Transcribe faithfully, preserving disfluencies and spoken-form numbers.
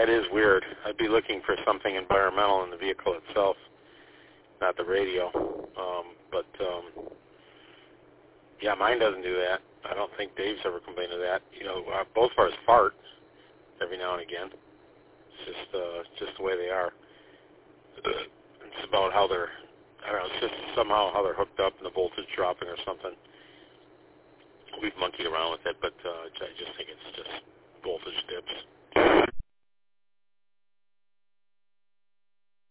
that is weird. I'd be looking for something environmental in the vehicle itself, not the radio. Um, but, um, yeah, mine doesn't do that. I don't think Dave's ever complained of that. You know, uh, both of ours fart every now and again. It's just, uh, it's just the way they are. It's about how they're, I don't know, it's just somehow how they're hooked up and the voltage dropping or something. We've monkeyed around with it, but uh, I just think it's just voltage dips.